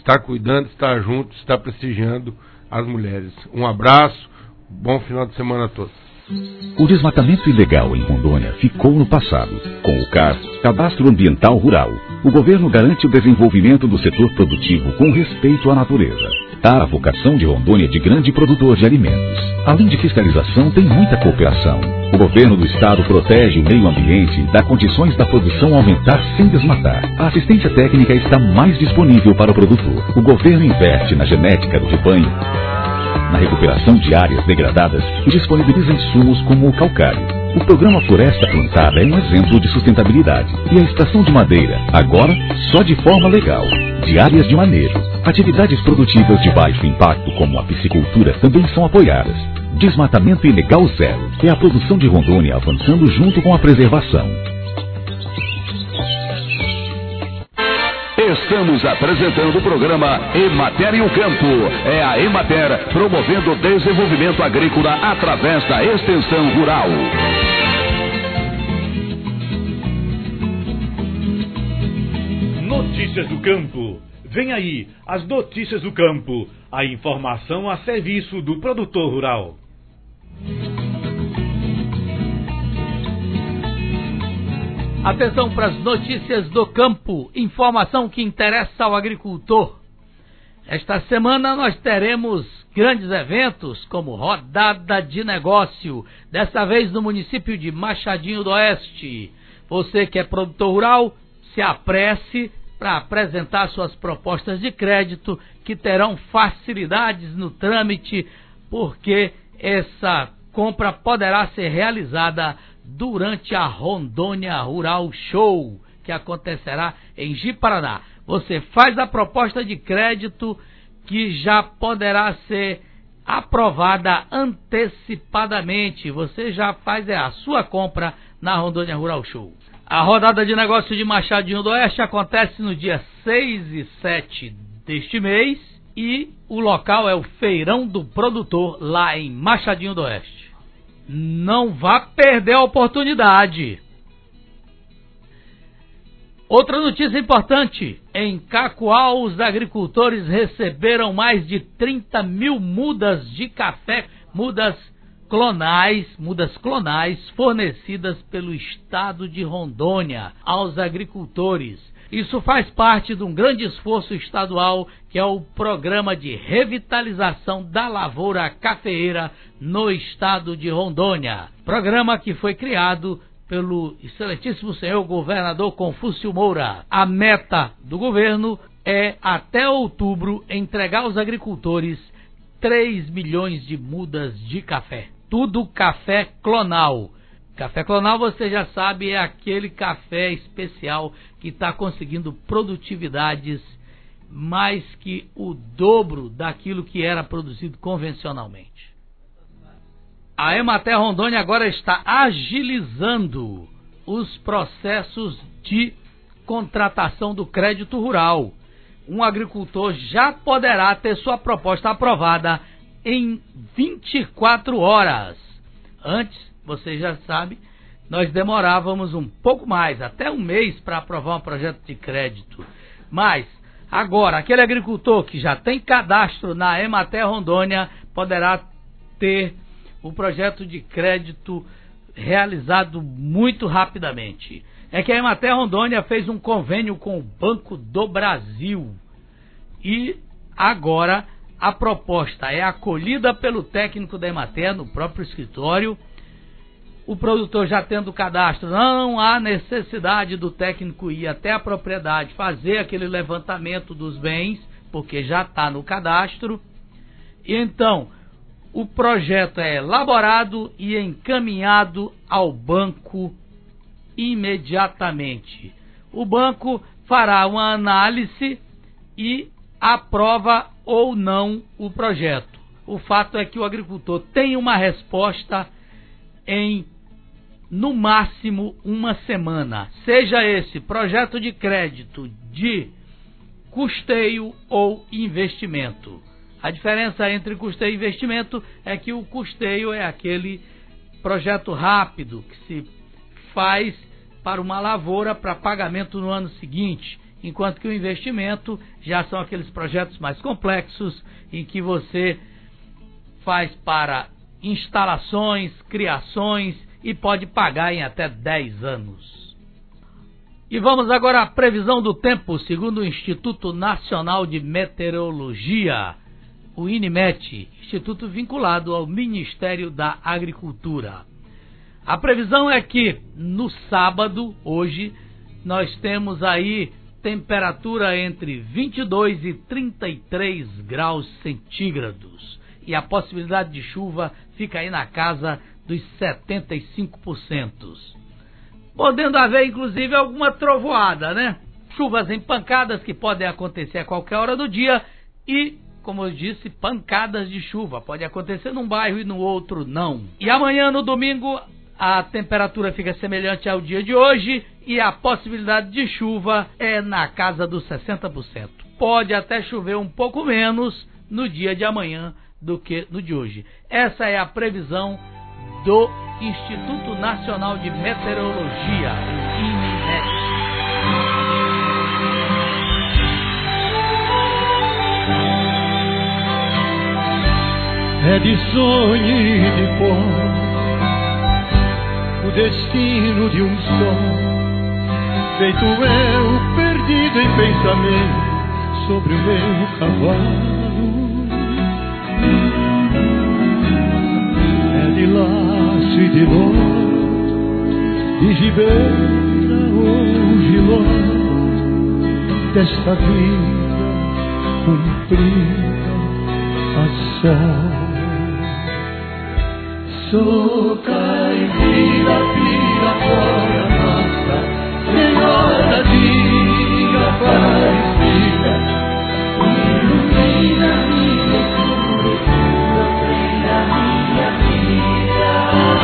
S7: está cuidando, está junto, está prestigiando as mulheres. Um abraço, bom final de semana a todos.
S8: O desmatamento ilegal em Rondônia ficou no passado. Com o CAR, Cadastro Ambiental Rural, o governo garante o desenvolvimento do setor produtivo com respeito à natureza. A vocação de Rondônia de grande produtor de alimentos. Além de fiscalização, tem muita cooperação. O governo do estado protege o meio ambiente e dá condições da produção aumentar sem desmatar. A assistência técnica está mais disponível para o produtor. O governo investe na genética do rebanho, na recuperação de áreas degradadas e disponibiliza insumos como o calcário. O programa Floresta Plantada é um exemplo de sustentabilidade. E a extração de madeira, agora só de forma legal, de áreas de manejo. Atividades produtivas de baixo impacto, como a piscicultura, também são apoiadas. Desmatamento ilegal zero é a produção de Rondônia avançando junto com a preservação.
S5: Estamos apresentando o programa Emater e o Campo. É a Emater promovendo o desenvolvimento agrícola através da extensão rural.
S4: Notícias do Campo. Vem aí as notícias do campo. A informação a serviço do produtor rural.
S1: Atenção para as notícias do campo, informação que interessa ao agricultor. Esta semana nós teremos grandes eventos como Rodada de Negócio, dessa vez no município de Machadinho do Oeste. Você que é produtor rural, se apresse para apresentar suas propostas de crédito, que terão facilidades no trâmite, porque essa compra poderá ser realizada durante a Rondônia Rural Show, que acontecerá em Ji-Paraná. Você faz a proposta de crédito que já poderá ser aprovada antecipadamente. Você já faz a sua compra na Rondônia Rural Show. A rodada de negócio de Machadinho do Oeste acontece no dia 6 e 7 deste mês e o local é o Feirão do Produtor, lá em Machadinho do Oeste. Não vá perder a oportunidade. Outra notícia importante: em Cacoal, os agricultores receberam mais de 30 mil mudas de café, mudas clonais fornecidas pelo estado de Rondônia aos agricultores. Isso faz parte de um grande esforço estadual, que é o Programa de Revitalização da Lavoura Cafeeira no estado de Rondônia. Programa que foi criado pelo excelentíssimo senhor governador Confúcio Moura. A meta do governo é, até outubro, entregar aos agricultores 3 milhões de mudas de café. Tudo café clonal. Café clonal, você já sabe, é aquele café especial que está conseguindo produtividades mais que o dobro daquilo que era produzido convencionalmente. A Emater Rondônia agora está agilizando os processos de contratação do crédito rural. Um agricultor já poderá ter sua proposta aprovada em 24 horas. Antes, você já sabe, nós demorávamos um pouco mais, até um mês, para aprovar um projeto de crédito. Mas, agora, aquele agricultor que já tem cadastro na Emater Rondônia poderá ter o projeto de crédito realizado muito rapidamente. É que a Emater Rondônia fez um convênio com o Banco do Brasil e agora a proposta é acolhida pelo técnico da Emater no próprio escritório. O produtor já tendo cadastro, não há necessidade do técnico ir até a propriedade fazer aquele levantamento dos bens, porque já está no cadastro. E então, o projeto é elaborado e encaminhado ao banco imediatamente. O banco fará uma análise e aprova ou não o projeto. O fato é que o agricultor tem uma resposta em, no máximo, uma semana. Seja esse projeto de crédito de custeio ou investimento. A diferença entre custeio e investimento é que o custeio é aquele projeto rápido que se faz para uma lavoura para pagamento no ano seguinte. enquanto que o investimento já são aqueles projetos mais complexos em que você faz para instalações, criações e pode pagar em até 10 anos. E vamos agora à previsão do tempo, segundo o Instituto Nacional de Meteorologia, o INMET, instituto vinculado ao Ministério da Agricultura. A previsão é que no sábado, hoje, nós temos aí temperatura entre 22 e 33 graus centígrados. E a possibilidade de chuva fica aí na casa dos 75%. Podendo haver, inclusive, alguma trovoada, né? Chuvas em pancadas que podem acontecer a qualquer hora do dia e, como eu disse, pancadas de chuva. Pode acontecer num bairro e no outro não. E amanhã, no domingo, a temperatura fica semelhante ao dia de hoje e a possibilidade de chuva é na casa dos 60%. Pode até chover um pouco menos no dia de amanhã do que no de hoje. Essa é a previsão do Instituto Nacional de Meteorologia, o INMET.
S9: É de sonho e de pó o destino de um só, feito eu perdido em pensamento sobre o meu cavalo. É de laço e de nó, de gibeira ou giló, desta vida cumprida a sol. Sou caipira, fora nossa Senhora de Aparecida, ilumina minha escuridão, treina minha vida.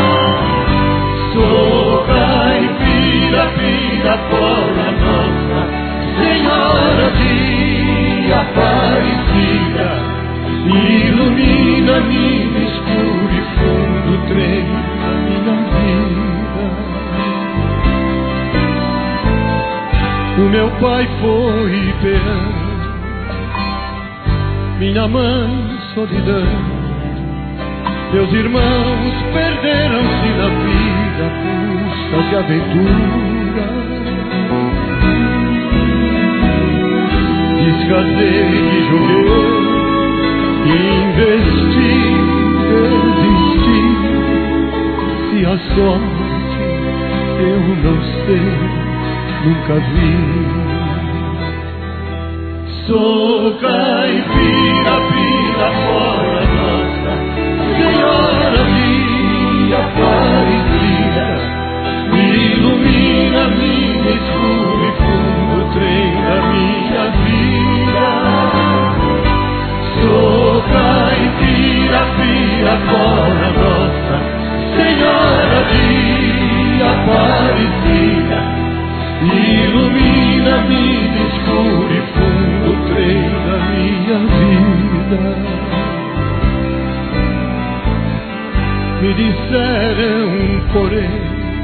S9: Sou caipira, fora nossa Senhora de Aparecida, ilumina minha escuro e fundo trem da minha vida. O meu pai foi peão, minha mãe solidão, meus irmãos perderam-se na vida à custa de aventura. Descasei e joguei, investi, desisti. Se a sorte eu não sei, nunca vi. Sou caipira, fora nossa Senhora de Aparecida, ilumina minha escuro e fundo trem da minha vida. Sou caipira, fora nossa Senhora de Aparecida, ilumina minha escuro e fundo trem da minha vida. Me disseram, porém,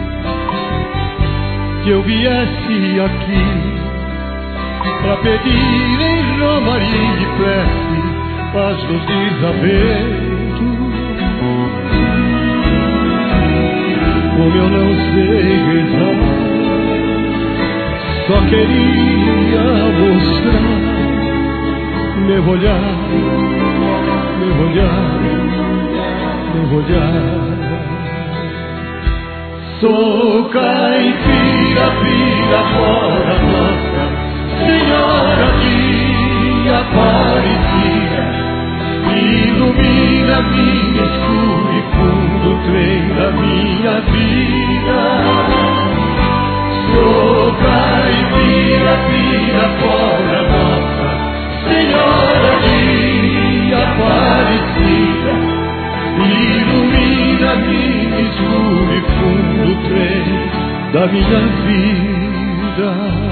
S9: que eu viesse aqui pra pedir em romaria de prece paz dos desaventos. Como eu não sei rezar, só queria mostrar meu olhar, meu olhar, meu olhar. Sou caipira, fora nossa Senhora de Aparecida, ilumina minha escuro e fundo trem da minha vida. Sou caipira, fora nossa Senhora de Aparecida, ilumina minha escuro e fundo trem da minha vida.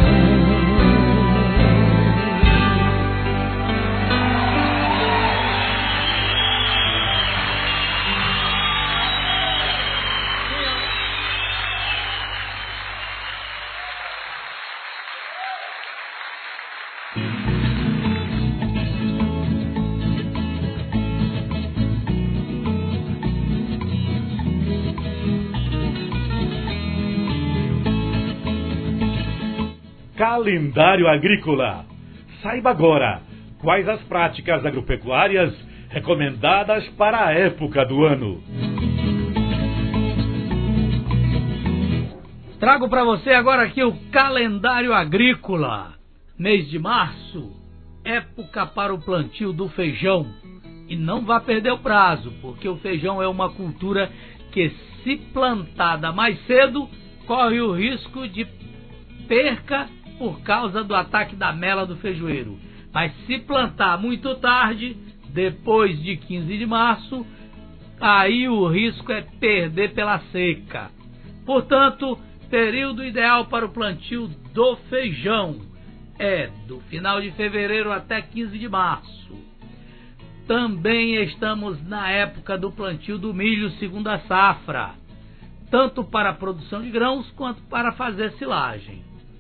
S4: Calendário Agrícola. Saiba agora quais as práticas agropecuárias recomendadas para a época do ano.
S1: Trago para você agora aqui o Calendário Agrícola. Mês de março, época para o plantio do feijão. E não vá perder o prazo, porque o feijão é uma cultura que, se plantada mais cedo, corre o risco de perca por causa do ataque da mela do feijoeiro. Mas se plantar muito tarde, depois de 15 de março, aí o risco é perder pela seca. Portanto, período ideal para o plantio do feijão é do final de fevereiro até 15 de março. Também estamos na época do plantio do milho segunda safra, tanto para a produção de grãos quanto para fazer silagem.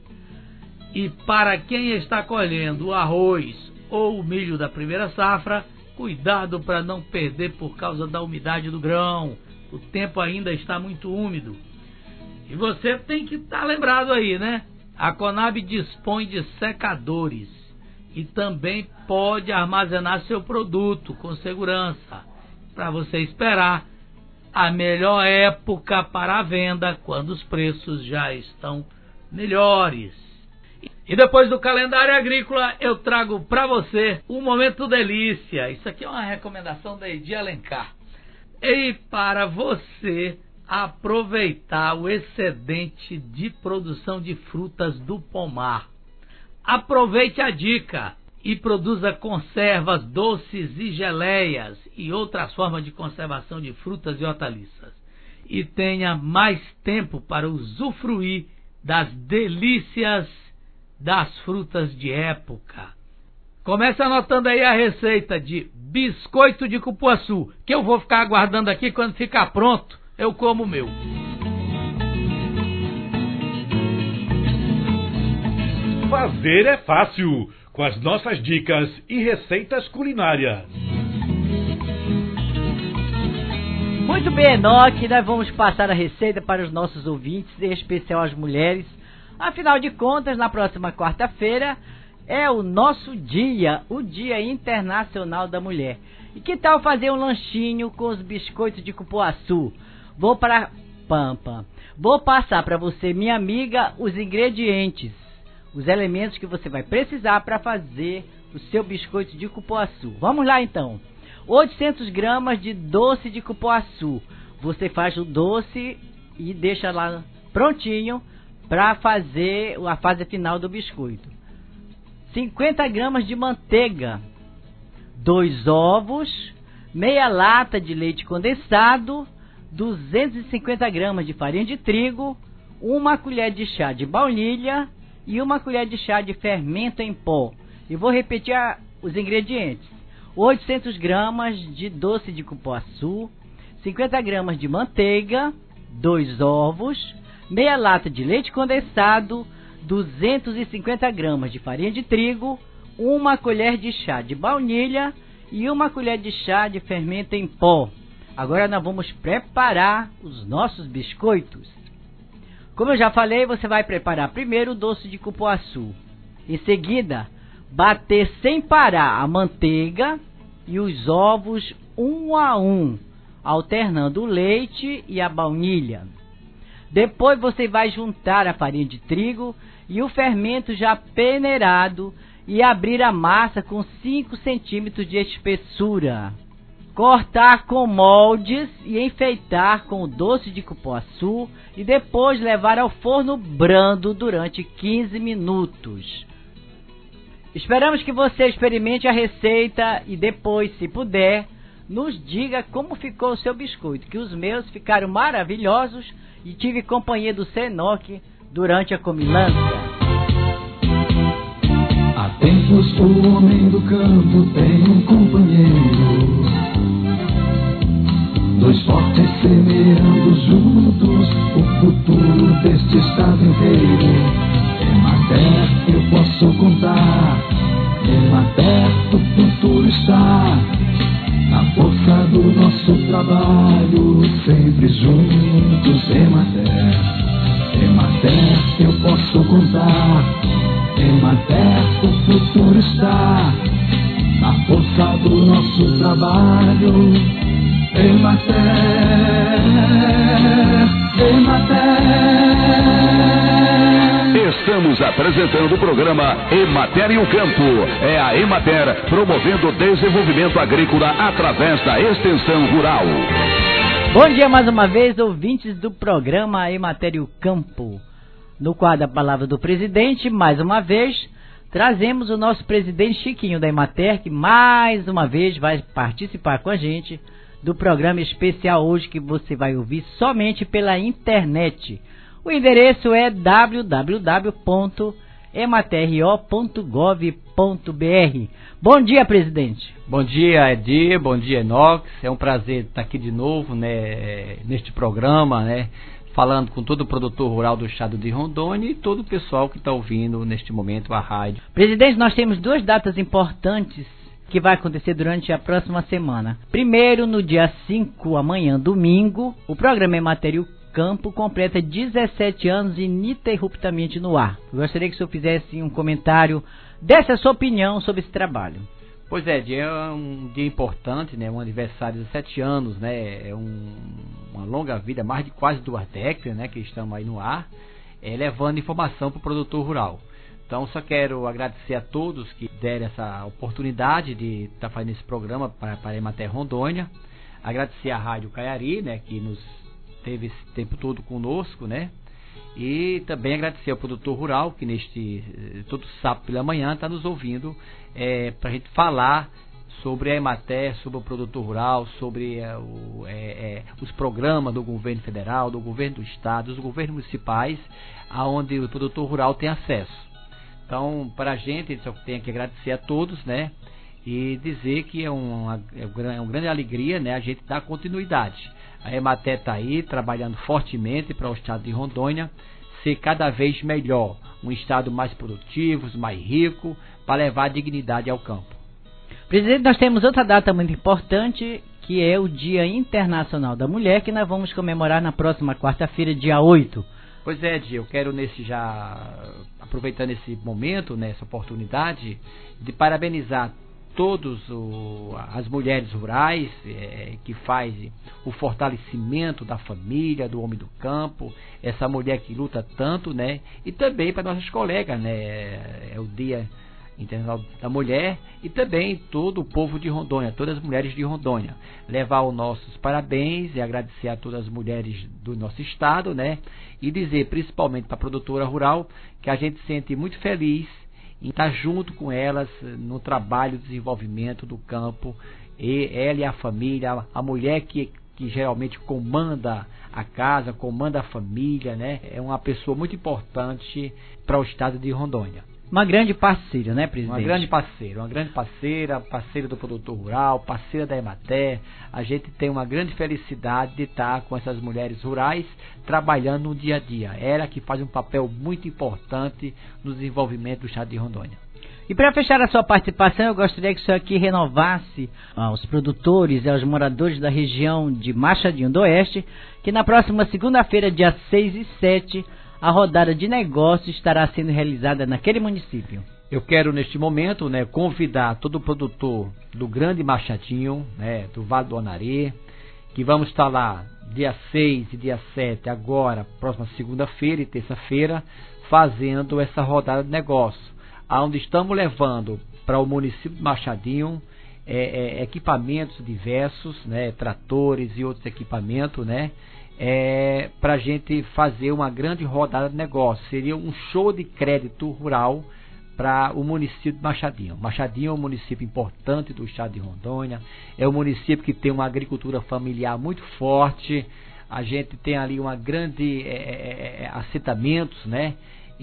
S1: E para quem está colhendo o arroz ou o milho da primeira safra, cuidado para não perder por causa da umidade do grão. O tempo ainda está muito úmido. E você tem que estar lembrado aí, né? A Conab dispõe de secadores e também pode armazenar seu produto com segurança, para você esperar a melhor época para a venda, quando os preços já estão melhores. E depois do Calendário Agrícola, eu trago para você o Momento Delícia. Isso aqui é uma recomendação da Edi Alencar. E para você aproveitar o excedente de produção de frutas do pomar, aproveite a dica e produza conservas, doces e geleias e outras formas de conservação de frutas e hortaliças. E tenha mais tempo para usufruir das delícias das frutas de época. Comece anotando aí a receita de biscoito de cupuaçu, que eu vou ficar aguardando aqui. Quando ficar pronto, eu como o meu.
S4: Fazer é fácil, com as nossas dicas e receitas culinárias.
S2: Muito bem, Enoque, nós vamos passar a receita para os nossos ouvintes, em especial as mulheres. Afinal de contas, na próxima quarta-feira é o nosso dia, o Dia Internacional da Mulher. E que tal fazer um lanchinho com os biscoitos de cupuaçu? Vou para Pampa. Vou passar para você, minha amiga, os ingredientes, os elementos que você vai precisar para fazer o seu biscoito de cupuaçu. Vamos lá então. 800 gramas de doce de cupuaçu. Você faz o doce e deixa lá prontinho para fazer a fase final do biscoito. 50 gramas de manteiga, 2 ovos, meia lata de leite condensado, 250 gramas de farinha de trigo, 1 colher de chá de baunilha e 1 colher de chá de fermento em pó. E vou repetir os ingredientes: 800 gramas de doce de cupuaçu, 50 gramas de manteiga, 2 ovos, meia lata de leite condensado, 250 gramas de farinha de trigo, 1 colher de chá de baunilha e 1 colher de chá de fermento em pó. Agora nós vamos preparar os nossos biscoitos. Como eu já falei, você vai preparar primeiro o doce de cupuaçu. Em seguida, bater sem parar a manteiga e os ovos um a um, alternando o leite e a baunilha. Depois você vai juntar a farinha de trigo e o fermento já peneirado e abrir a massa com 5 centímetros de espessura. Cortar com moldes e enfeitar com o doce de cupuaçu e depois levar ao forno brando durante 15 minutos. Esperamos que você experimente a receita e depois, se puder, nos diga como ficou o seu biscoito, que os meus ficaram maravilhosos e tive companhia do Enoque durante a comilança.
S9: Há tempos o homem do campo tem um companheiro, 2 fortes semeando juntos o futuro deste estado inteiro. Emater, eu posso contar, Emater, o futuro está na força do nosso trabalho, sempre juntos. Emater, Emater, eu posso contar, futuro está na força do nosso trabalho. Emater, Emater.
S5: Estamos apresentando o programa Emater e o Campo. É a Emater promovendo o desenvolvimento agrícola através da extensão rural.
S2: Bom dia mais uma vez, ouvintes do programa Emater e o Campo. No quadro A Palavra do Presidente, mais uma vez, trazemos o nosso presidente Chiquinho da Emater, que mais uma vez vai participar com a gente do programa especial hoje, que você vai ouvir somente pela internet. O endereço é www.ematerro.gov.br. Bom dia, presidente.
S10: Bom dia, Edir. Bom dia, Enox. É um prazer estar aqui de novo, né, neste programa, né, falando com todo o produtor rural do estado de Rondônia e todo o pessoal que está ouvindo neste momento a rádio.
S2: Presidente, nós temos duas datas importantes que vai acontecer durante a próxima semana. Primeiro, no dia 5, amanhã, domingo, o programa Emater e o Campo completa 17 anos ininterruptamente no ar. Eu gostaria que o senhor fizesse um comentário, desse a sua opinião sobre esse trabalho.
S10: Pois é, é um dia importante, né? Um aniversário de 17 anos, né? É uma longa vida, mais de quase 2 décadas, né? Que estamos aí no ar, levando informação para o produtor rural. Então, só quero agradecer a todos que deram essa oportunidade de estar fazendo esse programa para a Emater Rondônia. Agradecer a Rádio Caiari, né, que nos teve esse tempo todo conosco, né? E também agradecer ao produtor rural, que todo sábado pela manhã está nos ouvindo, para a gente falar sobre a Emater, sobre o produtor rural, sobre os programas do governo federal, do governo do estado, dos governos municipais, aonde o produtor rural tem acesso. Então, para a gente só tem que agradecer a todos, né? E dizer que é uma grande alegria, né? A gente dar continuidade. A Emater está aí trabalhando fortemente para o estado de Rondônia ser cada vez melhor, um estado mais produtivo, mais rico, para levar dignidade ao campo.
S2: Presidente, nós temos outra data muito importante, que é o Dia Internacional da Mulher, que nós vamos comemorar na próxima quarta-feira, dia 8.
S10: Pois é, Di, eu quero aproveitando esse momento, né, essa oportunidade, de parabenizar todas as mulheres rurais que fazem o fortalecimento da família, do homem do campo, essa mulher que luta tanto, né? E também para nossas colegas, né? É o Dia Internacional da Mulher e também todo o povo de Rondônia, todas as mulheres de Rondônia. Levar os nossos parabéns e agradecer a todas as mulheres do nosso estado, né? E dizer principalmente para a produtora rural que a gente se sente muito feliz em estar junto com elas no trabalho de desenvolvimento do campo, e ela e a família, a mulher que geralmente comanda a casa, comanda a família, né? É uma pessoa muito importante para o estado de Rondônia.
S2: Uma grande parceira, né, presidente?
S10: Uma grande parceira, parceira do produtor rural, parceira da Emater. A gente tem uma grande felicidade de estar com essas mulheres rurais trabalhando no dia a dia. Ela que faz um papel muito importante no desenvolvimento do estado de Rondônia.
S2: E para fechar a sua participação, eu gostaria que o senhor aqui renovasse aos produtores e aos moradores da região de Machadinho do Oeste, que na próxima segunda-feira, dia 6 e 7, a rodada de negócios estará sendo realizada naquele município.
S10: Eu quero, neste momento, né, convidar todo o produtor do Grande Machadinho, né, do Vale do Anaré, que vamos estar lá dia 6 e dia 7, agora, próxima segunda-feira e terça-feira, fazendo essa rodada de negócio, onde estamos levando para o município de Machadinho equipamentos diversos, né, tratores e outros equipamentos, né, para a gente fazer uma grande rodada de negócio. Seria um show de crédito rural para o município de Machadinho. Machadinho é um município importante do estado de Rondônia, é um município que tem uma agricultura familiar muito forte, a gente tem ali uma grande assentamentos, né?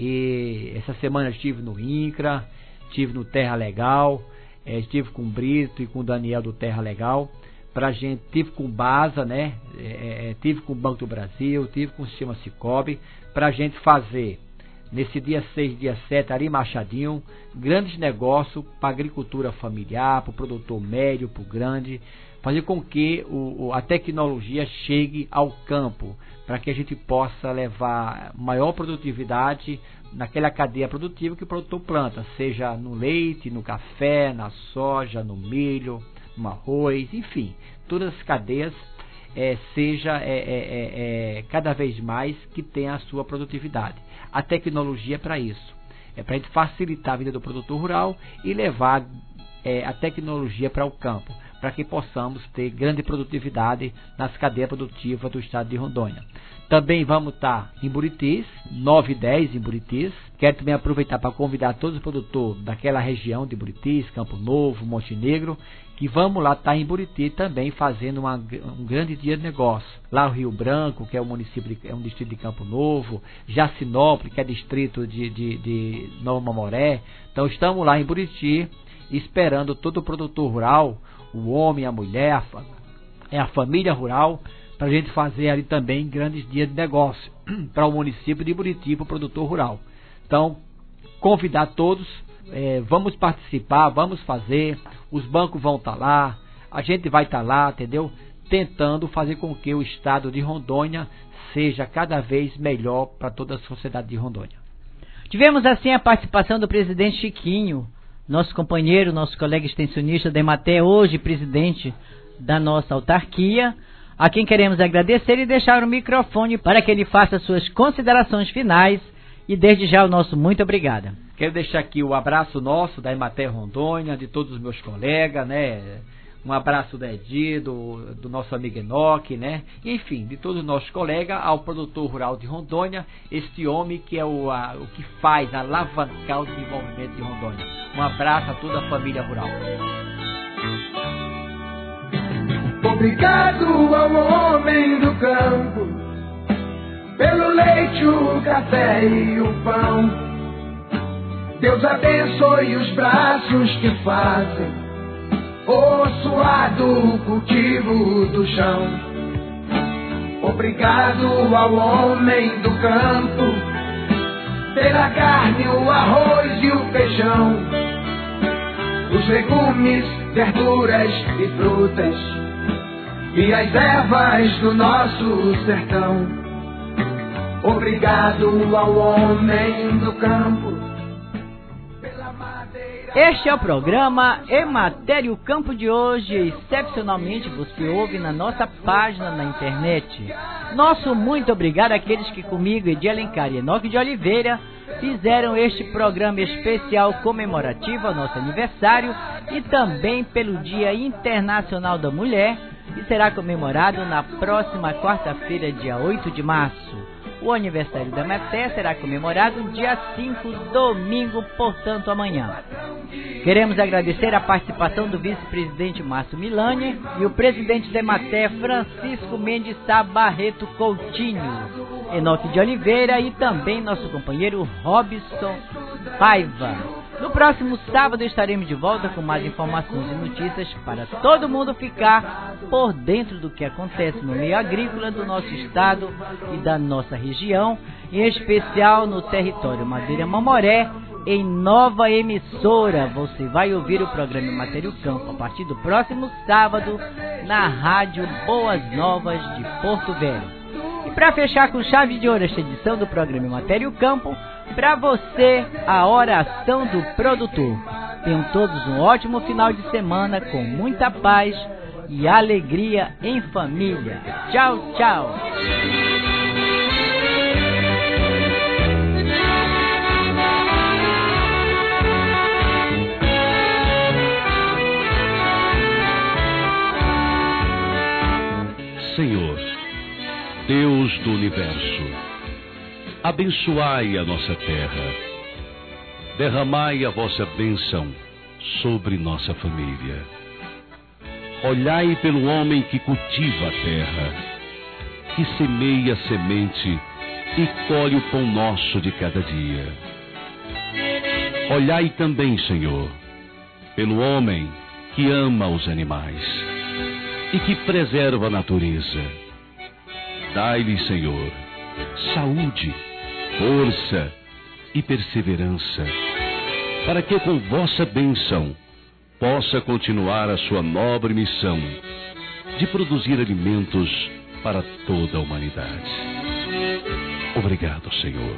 S10: E essa semana eu estive no INCRA, estive no Terra Legal, estive com o Brito e com o Daniel do Terra Legal. Pra gente, tive com o BASA, né? Tive com o Banco do Brasil, tive com o sistema Cicobi, pra gente fazer nesse dia 6, dia 7, Ari Machadinho, grandes negócios para a agricultura familiar, para o produtor médio, para o grande, fazer com que a tecnologia chegue ao campo, para que a gente possa levar maior produtividade naquela cadeia produtiva que o produtor planta, seja no leite, no café, na soja, no milho, no arroz, enfim, todas as cadeias seja cada vez mais que tenha a sua produtividade. A tecnologia é para isso, é para a gente facilitar a vida do produtor rural e levar a tecnologia para o campo, para que possamos ter grande produtividade nas cadeias produtivas do estado de Rondônia. Também vamos estar em Buritis, 9 e 10 em Buritis. Quero também aproveitar para convidar todos os produtores daquela região de Buritis, Campo Novo, Montenegro, que vamos lá estar em Buriti também fazendo um grande dia de negócio. Lá o Rio Branco, que é um distrito de Campo Novo, Jacinópolis, que é distrito de Nova Mamoré. Então estamos lá em Buriti, esperando todo o produtor rural, o homem, a mulher, a família rural, para a gente fazer ali também grandes dias de negócio para o município de Buriti, para o produtor rural. Então, convidar todos, vamos participar, vamos fazer, os bancos vão estar lá, a gente vai estar lá, entendeu? Tentando fazer com que o estado de Rondônia seja cada vez melhor para toda a sociedade de Rondônia.
S2: Tivemos assim a participação do presidente Chiquinho, nosso companheiro, nosso colega extensionista da Emater, hoje presidente da nossa autarquia, a quem queremos agradecer e deixar o microfone para que ele faça suas considerações finais e desde já o nosso muito obrigado.
S10: Quero deixar aqui o abraço nosso da Emater Rondônia, de todos os meus colegas, né? Um abraço da Edi, do nosso amigo Enoque, né? Enfim, de todos os nossos colegas, ao produtor rural de Rondônia, este homem que é o que faz alavancar o desenvolvimento de Rondônia. Um abraço a toda a família rural.
S11: Obrigado ao homem do campo, pelo leite, o café e o pão. Deus abençoe os braços que fazem o suado cultivo do chão. Obrigado ao homem do campo, pela carne, o arroz e o feijão, os legumes, verduras e frutas e as ervas do nosso sertão. Obrigado ao homem do campo.
S2: Este é o programa Emater o Campo de hoje. Excepcionalmente você ouve na nossa página na internet. Nosso muito obrigado àqueles que comigo, Edi Alencar e Enoque de Oliveira, fizeram este programa especial comemorativo ao nosso aniversário e também pelo Dia Internacional da Mulher, que será comemorado na próxima quarta-feira, dia 8 de março. O aniversário da Emater será comemorado dia 5, domingo, portanto amanhã. Queremos agradecer a participação do vice-presidente Márcio Milani e o presidente da Emater, Francisco Mendes Sá Barreto Coutinho, Enoque de Oliveira e também nosso companheiro Robson Paiva. No próximo sábado estaremos de volta com mais informações e notícias para todo mundo ficar por dentro do que acontece no meio agrícola do nosso estado e da nossa região, em especial no território Madeira Mamoré, em nova emissora. Você vai ouvir o programa Emater o Campo a partir do próximo sábado na Rádio Boas Novas de Porto Velho. E para fechar com chave de ouro esta edição do programa Emater o Campo, para você, a oração do produtor. Tenham todos um ótimo final de semana com muita paz e alegria em família. Tchau, tchau.
S5: Senhor, Deus do universo, abençoai a nossa terra, derramai a vossa bênção sobre nossa família. Olhai pelo homem que cultiva a terra, que semeia a semente e colhe o pão nosso de cada dia. Olhai também, Senhor, pelo homem que ama os animais e que preserva a natureza. Dai-lhe, Senhor, saúde, força e perseverança, para que com vossa bênção possa continuar a sua nobre missão de produzir alimentos para toda a humanidade. Obrigado, Senhor.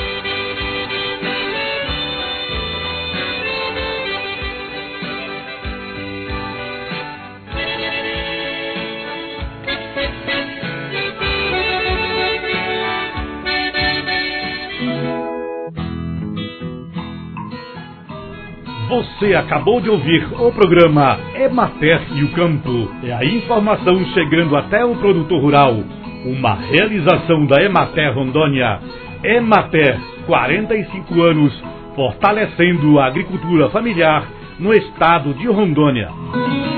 S4: Você acabou de ouvir o programa Emater e o Campo. É a informação chegando até o produtor rural. Uma realização da Emater Rondônia. Emater, 45 anos, fortalecendo a agricultura familiar no estado de Rondônia.